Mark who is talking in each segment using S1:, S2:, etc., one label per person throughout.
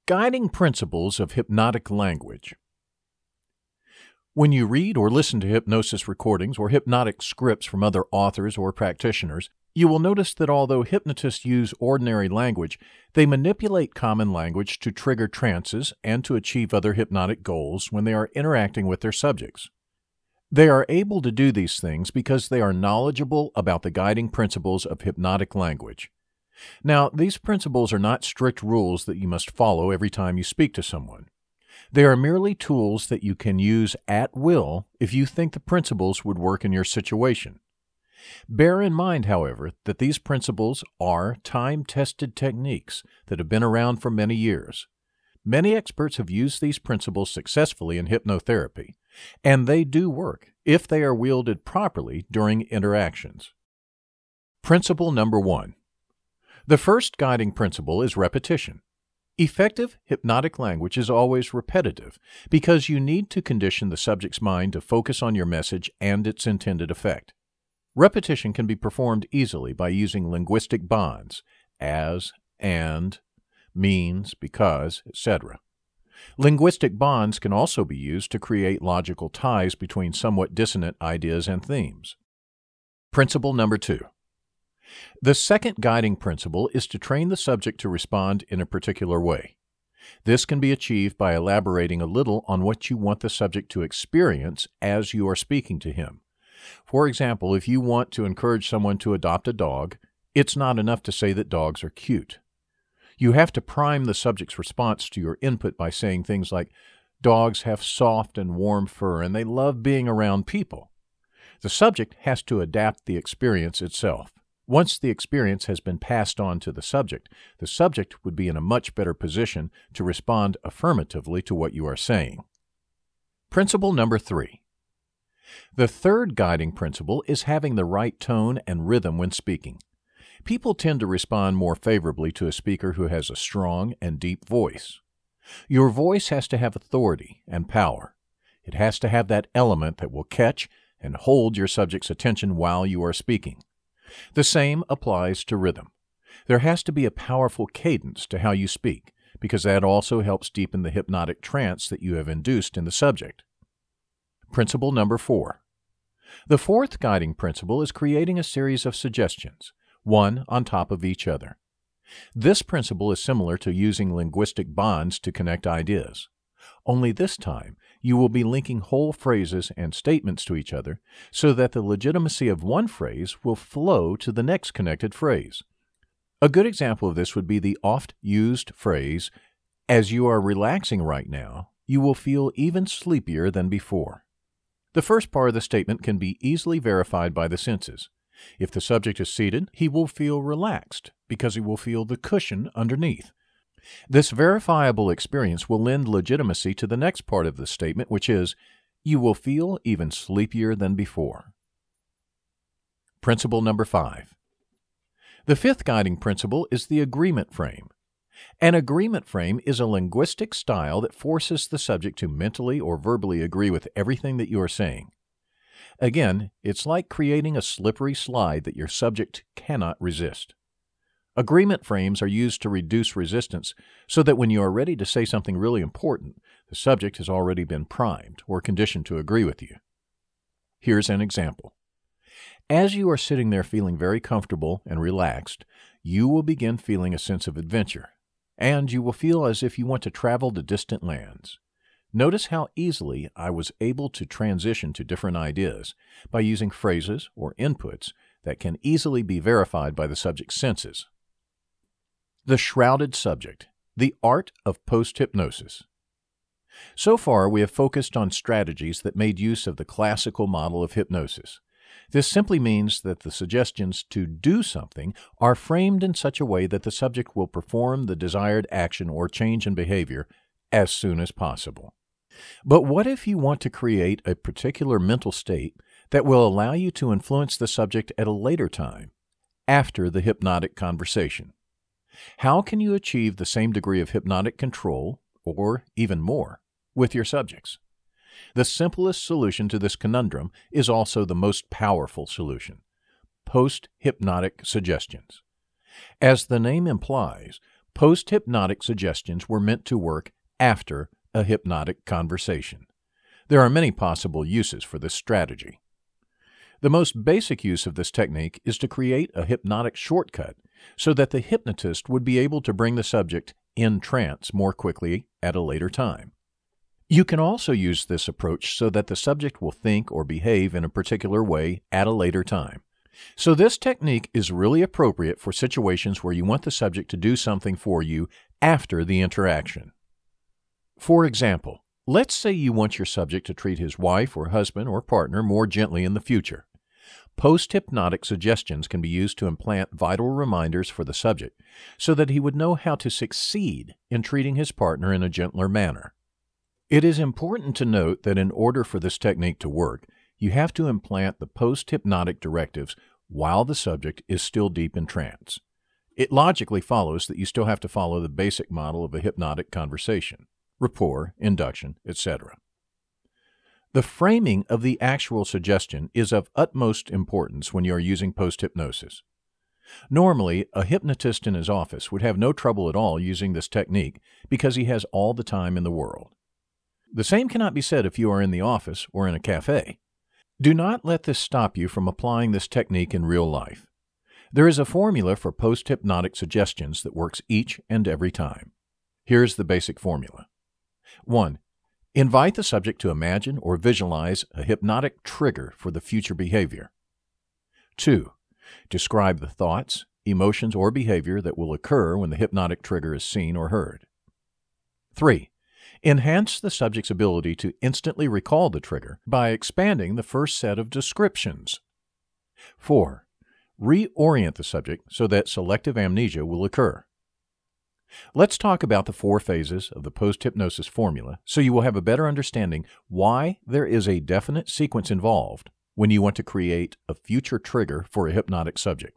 S1: Guiding Principles of Hypnotic Language. When you read or listen to hypnosis recordings or hypnotic scripts from other authors or practitioners, you will notice that although hypnotists use ordinary language, they manipulate common language to trigger trances and to achieve other hypnotic goals when they are interacting with their subjects. They are able to do these things because they are knowledgeable about the guiding principles of hypnotic language. Now, these principles are not strict rules that you must follow every time you speak to someone. They are merely tools that you can use at will if you think the principles would work in your situation. Bear in mind, however, that these principles are time-tested techniques that have been around for many years. Many experts have used these principles successfully in hypnotherapy, and they do work if they are wielded properly during interactions. Principle number 1. The first guiding principle is repetition. Effective hypnotic language is always repetitive because you need to condition the subject's mind to focus on your message and its intended effect. Repetition can be performed easily by using linguistic bonds, as, and, means, because, etc. Linguistic bonds can also be used to create logical ties between somewhat dissonant ideas and themes. Principle number 2. The second guiding principle is to train the subject to respond in a particular way. This can be achieved by elaborating a little on what you want the subject to experience as you are speaking to him. For example, if you want to encourage someone to adopt a dog, it's not enough to say that dogs are cute. You have to prime the subject's response to your input by saying things like, "Dogs have soft and warm fur and they love being around people." The subject has to adapt the experience itself. Once the experience has been passed on to the subject would be in a much better position to respond affirmatively to what you are saying. Principle number 3. The third guiding principle is having the right tone and rhythm when speaking. People tend to respond more favorably to a speaker who has a strong and deep voice. Your voice has to have authority and power. It has to have that element that will catch and hold your subject's attention while you are speaking. The same applies to rhythm. There has to be a powerful cadence to how you speak, because that also helps deepen the hypnotic trance that you have induced in the subject. Principle number 4. The fourth guiding principle is creating a series of suggestions, one on top of each other. This principle is similar to using linguistic bonds to connect ideas. Only this time, you will be linking whole phrases and statements to each other so that the legitimacy of one phrase will flow to the next connected phrase. A good example of this would be the oft-used phrase, "As you are relaxing right now, you will feel even sleepier than before." The first part of the statement can be easily verified by the senses. If the subject is seated, he will feel relaxed because he will feel the cushion underneath. This verifiable experience will lend legitimacy to the next part of the statement, which is, "You will feel even sleepier than before." Principle number 5. The fifth guiding principle is the agreement frame. An agreement frame is a linguistic style that forces the subject to mentally or verbally agree with everything that you are saying. Again, it's like creating a slippery slide that your subject cannot resist. Agreement frames are used to reduce resistance so that when you are ready to say something really important, the subject has already been primed or conditioned to agree with you. Here's an example. As you are sitting there feeling very comfortable and relaxed, you will begin feeling a sense of adventure, and you will feel as if you want to travel to distant lands. Notice how easily I was able to transition to different ideas by using phrases or inputs that can easily be verified by the subject's senses. The shrouded subject, the art of post-hypnosis. So far, we have focused on strategies that made use of the classical model of hypnosis. This simply means that the suggestions to do something are framed in such a way that the subject will perform the desired action or change in behavior as soon as possible. But what if you want to create a particular mental state that will allow you to influence the subject at a later time, after the hypnotic conversation? How can you achieve the same degree of hypnotic control, or even more, with your subjects? The simplest solution to this conundrum is also the most powerful solution: post-hypnotic suggestions. As the name implies, Post-hypnotic suggestions were meant to work after a hypnotic conversation. There are many possible uses for this strategy. The most basic use of this technique is to create a hypnotic shortcut so that the hypnotist would be able to bring the subject in trance more quickly at a later time. You can also use this approach so that the subject will think or behave in a particular way at a later time. So this technique is really appropriate for situations where you want the subject to do something for you after the interaction. For example, let's say you want your subject to treat his wife or husband or partner more gently in the future. Post-hypnotic suggestions can be used to implant vital reminders for the subject so that he would know how to succeed in treating his partner in a gentler manner. It is important to note that in order for this technique to work, you have to implant the post-hypnotic directives while the subject is still deep in trance. It logically follows that you still have to follow the basic model of a hypnotic conversation: rapport, induction, etc. The framing of the actual suggestion is of utmost importance when you are using post-hypnosis. Normally, a hypnotist in his office would have no trouble at all using this technique because he has all the time in the world. The same cannot be said if you are in the office or in a cafe. Do not let this stop you from applying this technique in real life. There is a formula for post-hypnotic suggestions that works each and every time. Here's the basic formula. 1. Invite the subject to imagine or visualize a hypnotic trigger for the future behavior. 2. Describe the thoughts, emotions, or behavior that will occur when the hypnotic trigger is seen or heard. 3. Enhance the subject's ability to instantly recall the trigger by expanding the first set of descriptions. 4. Reorient the subject so that selective amnesia will occur. Let's talk about the 4 phases of the post-hypnosis formula so you will have a better understanding why there is a definite sequence involved when you want to create a future trigger for a hypnotic subject.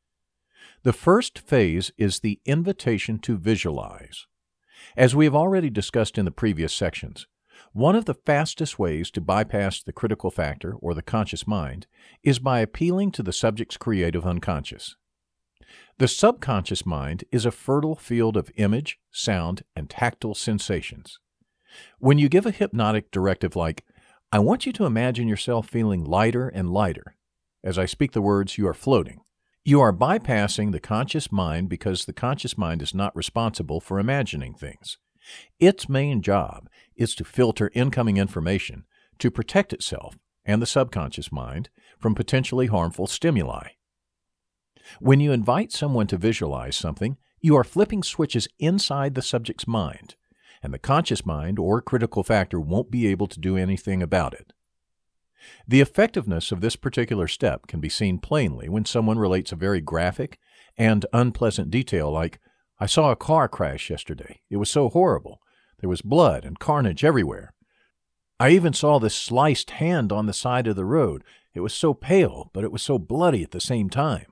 S1: The first phase is the invitation to visualize. As we have already discussed in the previous sections, one of the fastest ways to bypass the critical factor or the conscious mind is by appealing to the subject's creative unconscious. The subconscious mind is a fertile field of image, sound, and tactile sensations. When you give a hypnotic directive like, "I want you to imagine yourself feeling lighter and lighter," as I speak the words, "you are floating," you are bypassing the conscious mind because the conscious mind is not responsible for imagining things. Its main job is to filter incoming information to protect itself and the subconscious mind from potentially harmful stimuli. When you invite someone to visualize something, you are flipping switches inside the subject's mind, and the conscious mind or critical factor won't be able to do anything about it. The effectiveness of this particular step can be seen plainly when someone relates a very graphic and unpleasant detail like, "I saw a car crash yesterday. It was so horrible. There was blood and carnage everywhere. I even saw this sliced hand on the side of the road. It was so pale, but it was so bloody at the same time."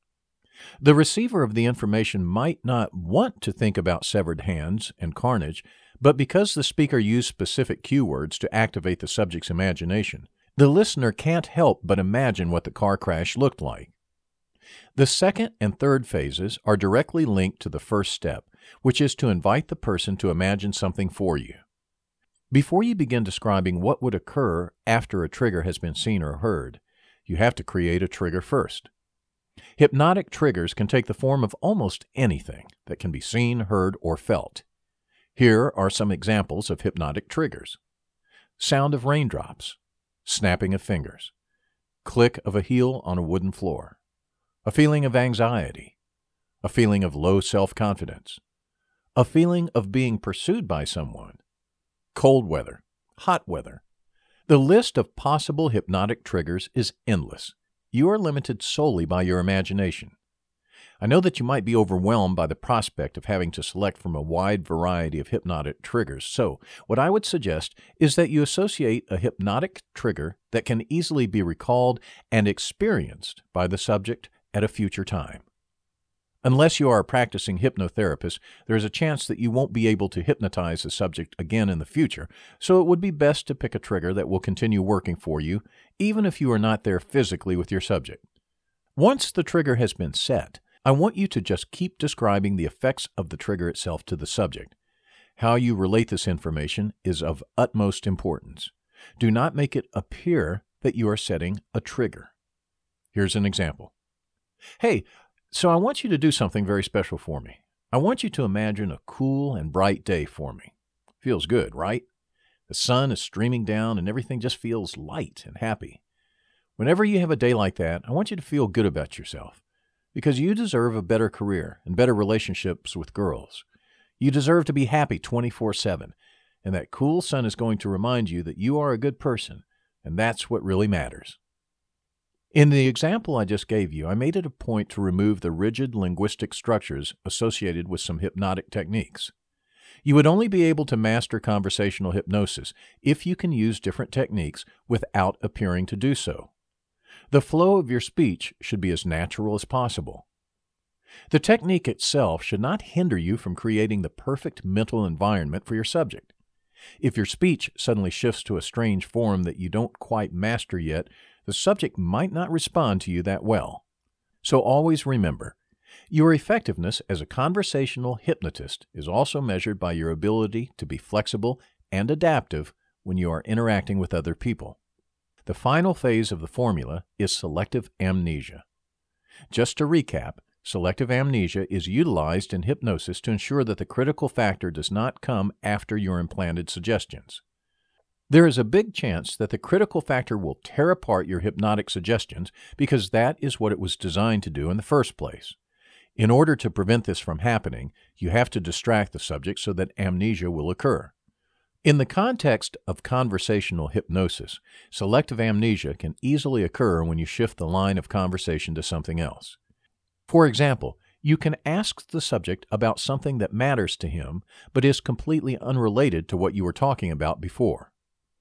S1: The receiver of the information might not want to think about severed hands and carnage, but because the speaker used specific cue words to activate the subject's imagination, the listener can't help but imagine what the car crash looked like. The second and third phases are directly linked to the first step, which is to invite the person to imagine something for you. Before you begin describing what would occur after a trigger has been seen or heard, you have to create a trigger first. Hypnotic triggers can take the form of almost anything that can be seen, heard, or felt. Here are some examples of hypnotic triggers: sound of raindrops, snapping of fingers, click of a heel on a wooden floor, a feeling of anxiety, a feeling of low self-confidence, a feeling of being pursued by someone, cold weather, hot weather. The list of possible hypnotic triggers is endless. You are limited solely by your imagination. I know that you might be overwhelmed by the prospect of having to select from a wide variety of hypnotic triggers, so what I would suggest is that you associate a hypnotic trigger that can easily be recalled and experienced by the subject at a future time. Unless you are a practicing hypnotherapist, there is a chance that you won't be able to hypnotize the subject again in the future, so it would be best to pick a trigger that will continue working for you, even if you are not there physically with your subject. Once the trigger has been set, I want you to just keep describing the effects of the trigger itself to the subject. How you relate this information is of utmost importance. Do not make it appear that you are setting a trigger. Here's an example. Hey, so I want you to do something very special for me. I want you to imagine a cool and bright day for me. Feels good, right? The sun is streaming down and everything just feels light and happy. Whenever you have a day like that, I want you to feel good about yourself because you deserve a better career and better relationships with girls. You deserve to be happy 24/7, and that cool sun is going to remind you that you are a good person, and that's what really matters. In the example I just gave you, I made it a point to remove the rigid linguistic structures associated with some hypnotic techniques. You would only be able to master conversational hypnosis if you can use different techniques without appearing to do so. The flow of your speech should be as natural as possible. The technique itself should not hinder you from creating the perfect mental environment for your subject. If your speech suddenly shifts to a strange form that you don't quite master yet, the subject might not respond to you that well. So always remember, your effectiveness as a conversational hypnotist is also measured by your ability to be flexible and adaptive when you are interacting with other people. The final phase of the formula is selective amnesia. Just to recap, selective amnesia is utilized in hypnosis to ensure that the critical factor does not come after your implanted suggestions. There is a big chance that the critical factor will tear apart your hypnotic suggestions because that is what it was designed to do in the first place. In order to prevent this from happening, you have to distract the subject so that amnesia will occur. In the context of conversational hypnosis, selective amnesia can easily occur when you shift the line of conversation to something else. For example, you can ask the subject about something that matters to him but is completely unrelated to what you were talking about before.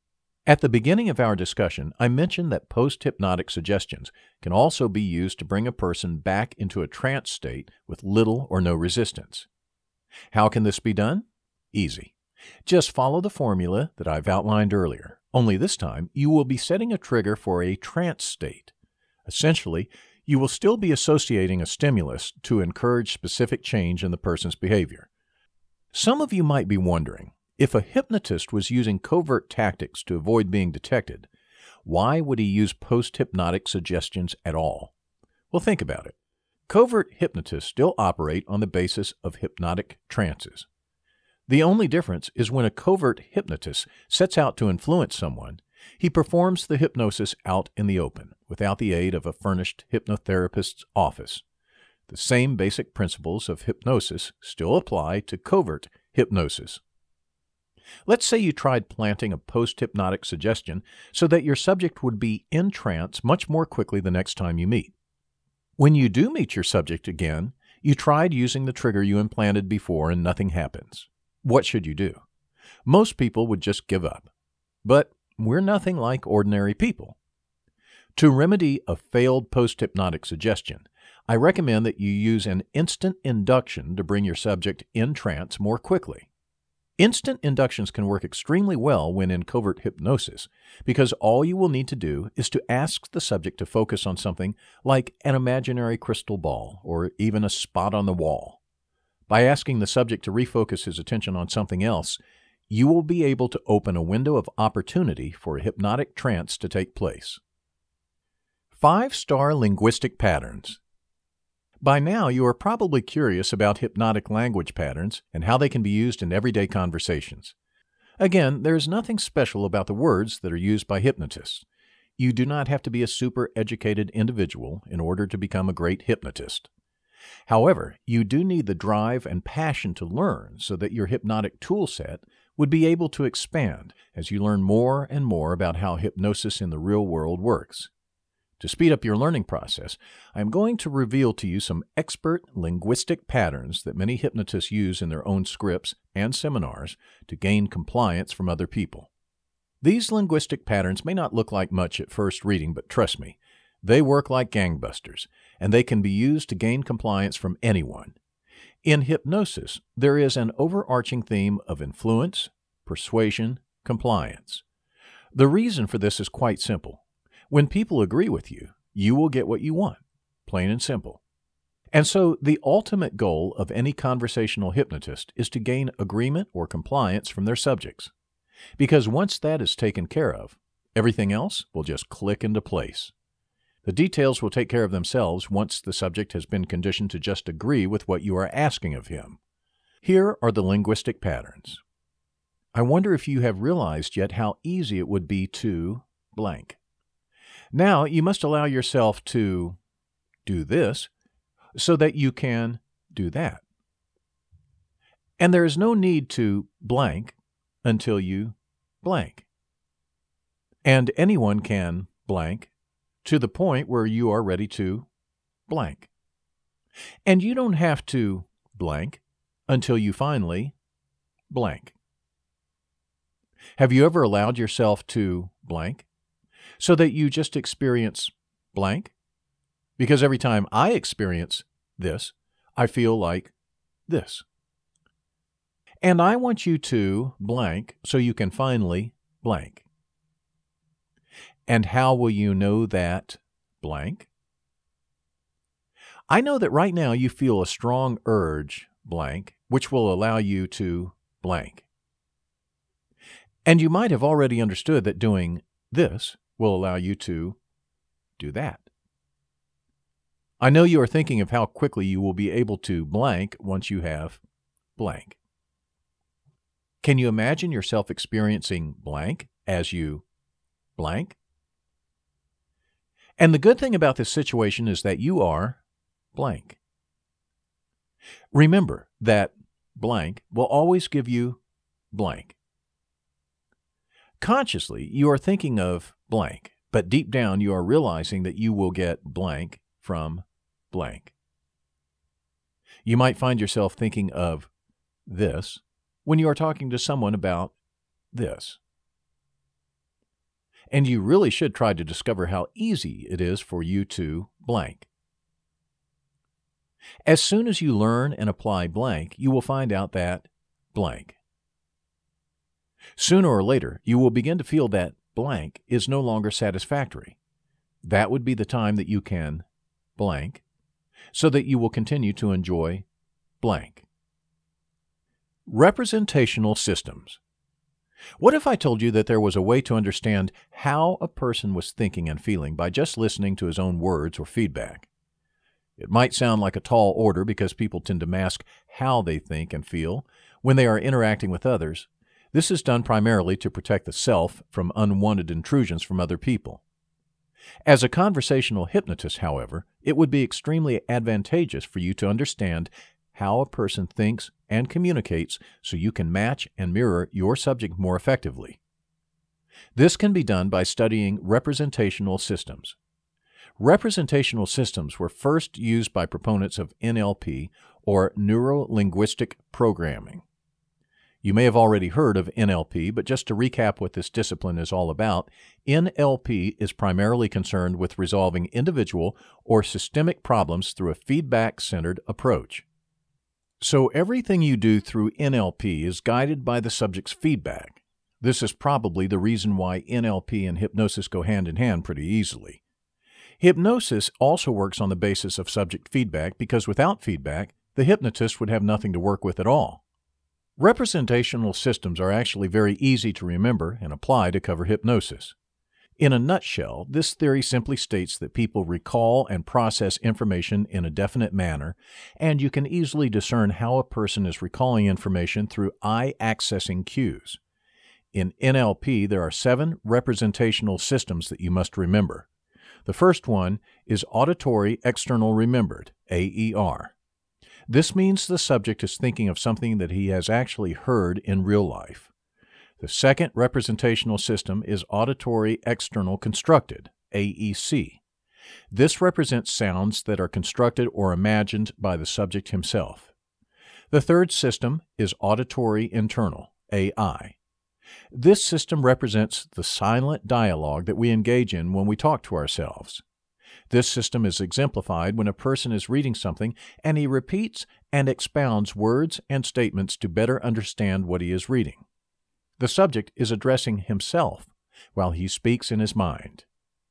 S1: At the beginning of our discussion, I mentioned that post-hypnotic suggestions can also be used to bring a person back into a trance state with little or no resistance. How can this be done? Easy. Just follow the formula that I've outlined earlier, only this time you will be setting a trigger for a trance state. Essentially, you will still be associating a stimulus to encourage specific change in the person's behavior. Some of you might be wondering, if a hypnotist was using covert tactics to avoid being detected, why would he use post-hypnotic suggestions at all? Well, think about it. Covert hypnotists still operate on the basis of hypnotic trances. The only difference is when a covert hypnotist sets out to influence someone, he performs the hypnosis out in the open, without the aid of a furnished hypnotherapist's office. The same basic principles of hypnosis still apply to covert hypnosis. Let's say you tried planting a post-hypnotic suggestion so that your subject would be in trance much more quickly the next time you meet. When you do meet your subject again, you tried using the trigger you implanted before and nothing happens. What should you do? Most people would just give up. But we're nothing like ordinary people. To remedy a failed post-hypnotic suggestion, I recommend that you use an instant induction to bring your subject in trance more quickly. Instant inductions can work extremely well when in covert hypnosis because all you will need to do is to ask the subject to focus on something like an imaginary crystal ball or even a spot on the wall. By asking the subject to refocus his attention on something else, you will be able to open a window of opportunity for a hypnotic trance to take place. 5-star linguistic patterns. By now, you are probably curious about hypnotic language patterns and how they can be used in everyday conversations. Again, there is nothing special about the words that are used by hypnotists. You do not have to be a super educated individual in order to become a great hypnotist. However, you do need the drive and passion to learn so that your hypnotic tool set would be able to expand as you learn more and more about how hypnosis in the real world works. To speed up your learning process, I am going to reveal to you some expert linguistic patterns that many hypnotists use in their own scripts and seminars to gain compliance from other people. These linguistic patterns may not look like much at first reading, but trust me, they work like gangbusters, and they can be used to gain compliance from anyone. In hypnosis, there is an overarching theme of influence, persuasion, compliance. The reason for this is quite simple. When people agree with you, you will get what you want, plain and simple. And so the ultimate goal of any conversational hypnotist is to gain agreement or compliance from their subjects. Because once that is taken care of, everything else will just click into place. The details will take care of themselves once the subject has been conditioned to just agree with what you are asking of him. Here are the linguistic patterns. I wonder if you have realized yet how easy it would be to blank. Now you must allow yourself to do this so that you can do that. And there is no need to blank until you blank. And anyone can blank to the point where you are ready to blank. And you don't have to blank until you finally blank. Have you ever allowed yourself to blank so that you just experience blank? Because every time I experience this, I feel like this. And I want you to blank so you can finally blank. And how will you know that blank? I know that right now you feel a strong urge, blank, which will allow you to blank. And you might have already understood that doing this will allow you to do that. I know you are thinking of how quickly you will be able to blank once you have blank. Can you imagine yourself experiencing blank as you blank? And the good thing about this situation is that you are blank. Remember that blank will always give you blank. Consciously, you are thinking of blank, but deep down you are realizing that you will get blank from blank. You might find yourself thinking of this when you are talking to someone about this. And you really should try to discover how easy it is for you to blank. As soon as you learn and apply blank, you will find out that blank. Sooner or later, you will begin to feel that blank is no longer satisfactory. That would be the time that you can blank, so that you will continue to enjoy blank. Representational systems. What if I told you that there was a way to understand how a person was thinking and feeling by just listening to his own words or feedback? It might sound like a tall order because people tend to mask how they think and feel when they are interacting with others. This is done primarily to protect the self from unwanted intrusions from other people. As a conversational hypnotist, however, it would be extremely advantageous for you to understand how a person thinks and communicates so you can match and mirror your subject more effectively. This can be done by studying representational systems. Representational systems were first used by proponents of NLP, or Neuro-Linguistic Programming. You may have already heard of NLP, but just to recap what this discipline is all about, NLP is primarily concerned with resolving individual or systemic problems through a feedback-centered approach. So everything you do through NLP is guided by the subject's feedback. This is probably the reason why NLP and hypnosis go hand in hand pretty easily. Hypnosis also works on the basis of subject feedback because without feedback, the hypnotist would have nothing to work with at all. Representational systems are actually very easy to remember and apply to cover hypnosis. In a nutshell, this theory simply states that people recall and process information in a definite manner, and you can easily discern how a person is recalling information through eye-accessing cues. In NLP, there are 7 representational systems that you must remember. The first one is Auditory External Remembered, AER. This means the subject is thinking of something that he has actually heard in real life. The second representational system is Auditory External Constructed, AEC. This represents sounds that are constructed or imagined by the subject himself. The third system is Auditory Internal, AI. This system represents the silent dialogue that we engage in when we talk to ourselves. This system is exemplified when a person is reading something and he repeats and expounds words and statements to better understand what he is reading. The subject is addressing himself while he speaks in his mind.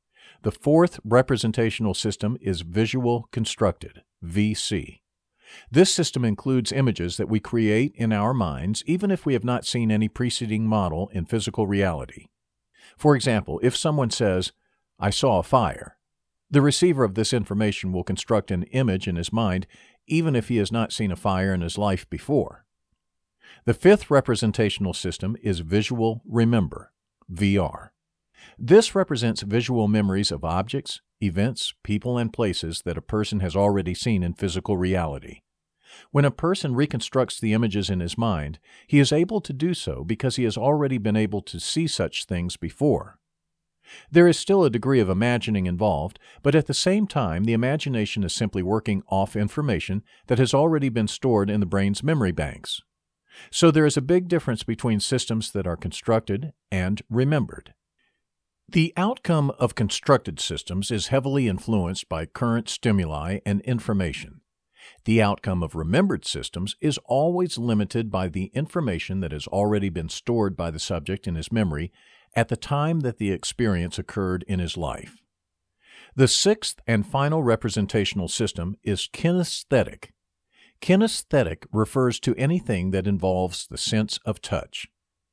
S1: The fourth representational system is visual constructed, VC. This system includes images that we create in our minds even if we have not seen any preceding model in physical reality. For example, if someone says, "I saw a fire," the receiver of this information will construct an image in his mind even if he has not seen a fire in his life before. The fifth representational system is visual remember, VR. This represents visual memories of objects, events, people, and places that a person has already seen in physical reality. When a person reconstructs the images in his mind, he is able to do so because he has already been able to see such things before. There is still a degree of imagining involved, but at the same time, the imagination is simply working off information that has already been stored in the brain's memory banks. So there is a big difference between systems that are constructed and remembered. The outcome of constructed systems is heavily influenced by current stimuli and information. The outcome of remembered systems is always limited by the information that has already been stored by the subject in his memory at the time that the experience occurred in his life. The sixth and final representational system is kinesthetic. Kinesthetic refers to anything that involves the sense of touch.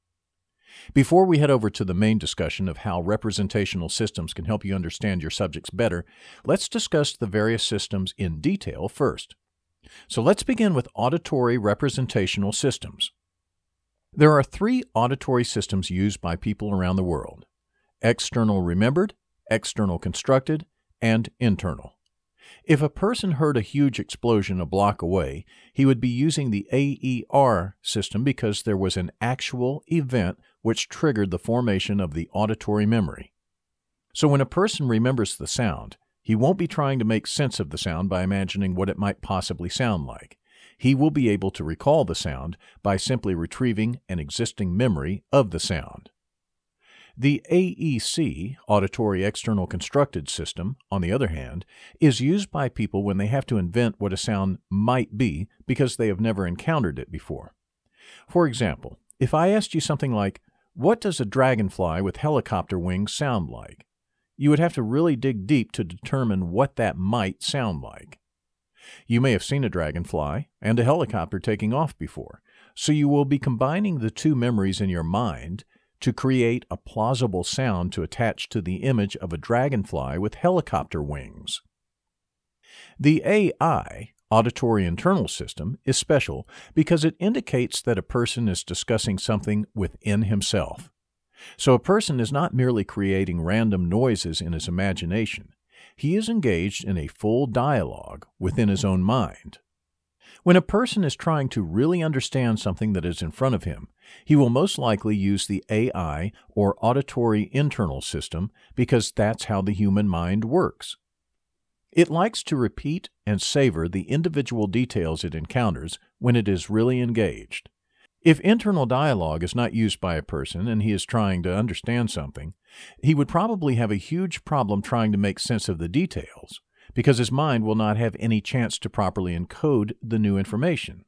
S1: Before we head over to the main discussion of how representational systems can help you understand your subjects better, let's discuss the various systems in detail first. So let's begin with auditory representational systems. There are three auditory systems used by people around the world: external remembered, external constructed, and internal. If a person heard a huge explosion a block away, he would be using the AER system because there was an actual event which triggered the formation of the auditory memory. So when a person remembers the sound, he won't be trying to make sense of the sound by imagining what it might possibly sound like. He will be able to recall the sound by simply retrieving an existing memory of the sound. The AEC, Auditory External Constructed System, on the other hand, is used by people when they have to invent what a sound might be because they have never encountered it before. For example, if I asked you something like, "What does a dragonfly with helicopter wings sound like?" you would have to really dig deep to determine what that might sound like. You may have seen a dragonfly and a helicopter taking off before, so you will be combining the two memories in your mind to create a plausible sound to attach to the image of a dragonfly with helicopter wings. The AI, Auditory Internal System, is special because it indicates that a person is discussing something within himself. So a person is not merely creating random noises in his imagination. He is engaged in a full dialogue within his own mind. When a person is trying to really understand something that is in front of him, he will most likely use the AI, or Auditory Internal System, because that's how the human mind works. It likes to repeat and savor the individual details it encounters when it is really engaged. If internal dialogue is not used by a person and he is trying to understand something, he would probably have a huge problem trying to make sense of the details, because his mind will not have any chance to properly encode the new information.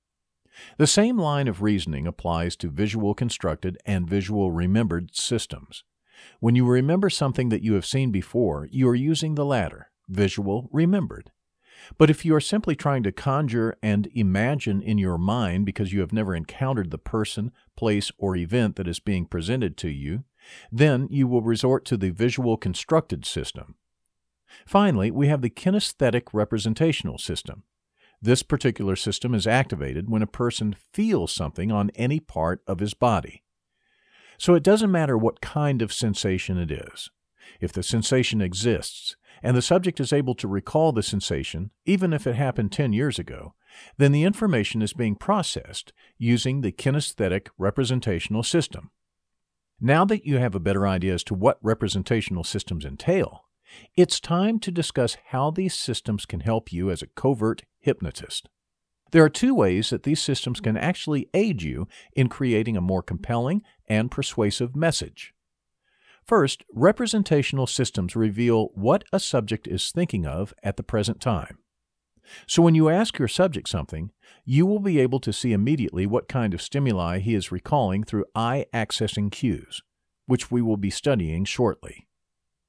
S1: The same line of reasoning applies to visual constructed and visual remembered systems. When you remember something that you have seen before, you are using the latter, visual remembered. But if you are simply trying to conjure and imagine in your mind because you have never encountered the person, place, or event that is being presented to you, then you will resort to the visual constructed system. Finally, we have the kinesthetic representational system. This particular system is activated when a person feels something on any part of his body. So it doesn't matter what kind of sensation it is. If the sensation exists, and the subject is able to recall the sensation, even if it happened 10 years ago, then the information is being processed using the kinesthetic representational system. Now that you have a better idea as to what representational systems entail, it's time to discuss how these systems can help you as a covert hypnotist. There are two ways that these systems can actually aid you in creating a more compelling and persuasive message. First, representational systems reveal what a subject is thinking of at the present time. So when you ask your subject something, you will be able to see immediately what kind of stimuli he is recalling through eye-accessing cues, which we will be studying shortly.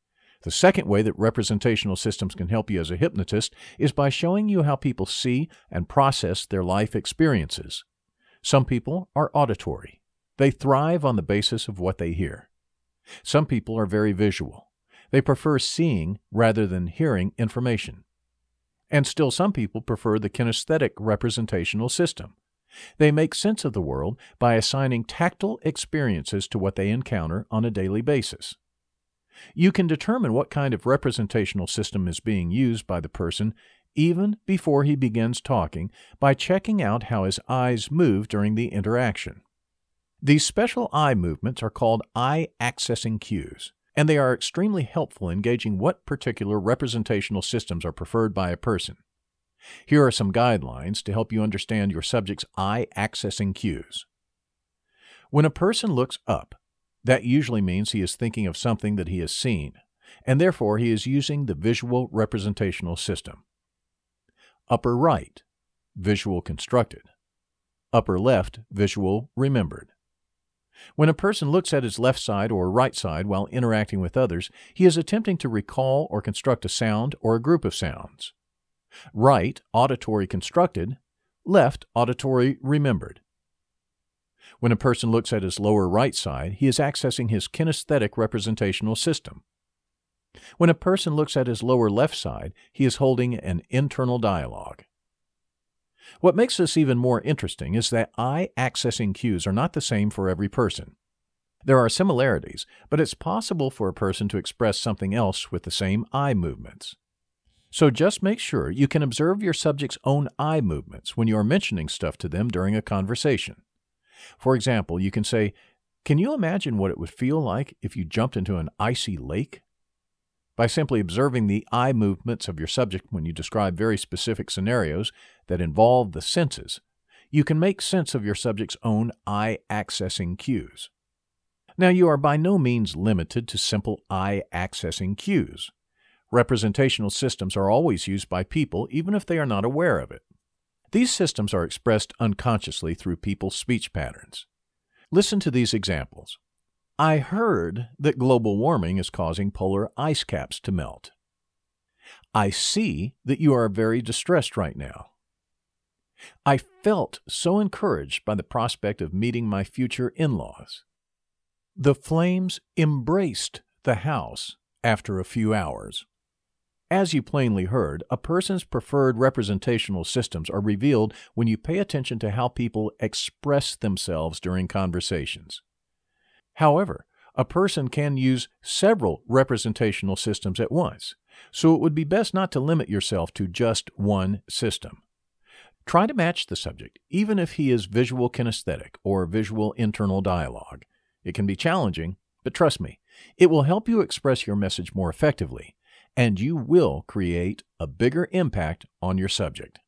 S1: The second way that representational systems can help you as a hypnotist is by showing you how people see and process their life experiences. Some people are auditory. They thrive on the basis of what they hear. Some people are very visual. They prefer seeing rather than hearing information. And still some people prefer the kinesthetic representational system. They make sense of the world by assigning tactile experiences to what they encounter on a daily basis. You can determine what kind of representational system is being used by the person even before he begins talking by checking out how his eyes move during the interaction. These special eye movements are called eye-accessing cues, and they are extremely helpful in gauging what particular representational systems are preferred by a person. Here are some guidelines to help you understand your subject's eye-accessing cues. When a person looks up, that usually means he is thinking of something that he has seen, and therefore he is using the visual representational system. Upper right, visual constructed. Upper left, visual remembered. When a person looks at his left side or right side while interacting with others, he is attempting to recall or construct a sound or a group of sounds. Right, auditory constructed. Left, auditory remembered. When a person looks at his lower right side, he is accessing his kinesthetic representational system. When a person looks at his lower left side, he is holding an internal dialogue. What makes this even more interesting is that eye-accessing cues are not the same for every person. There are similarities, but it's possible for a person to express something else with the same eye movements. So just make sure you can observe your subject's own eye movements when you are mentioning stuff to them during a conversation. For example, you can say, "Can you imagine what it would feel like if you jumped into an icy lake?" By simply observing the eye movements of your subject when you describe very specific scenarios that involve the senses, you can make sense of your subject's own eye-accessing cues. Now, you are by no means limited to simple eye-accessing cues. Representational systems are always used by people even if they are not aware of it. These systems are expressed unconsciously through people's speech patterns. Listen to these examples. I heard that global warming is causing polar ice caps to melt. I see that you are very distressed right now. I felt so encouraged by the prospect of meeting my future in-laws. The flames embraced the house after a few hours. As you plainly heard, a person's preferred representational systems are revealed when you pay attention to how people express themselves during conversations. However, a person can use several representational systems at once, so it would be best not to limit yourself to just one system. Try to match the subject, even if he is visual kinesthetic or visual internal dialogue. It can be challenging, but trust me, it will help you express your message more effectively, and you will create a bigger impact on your subject.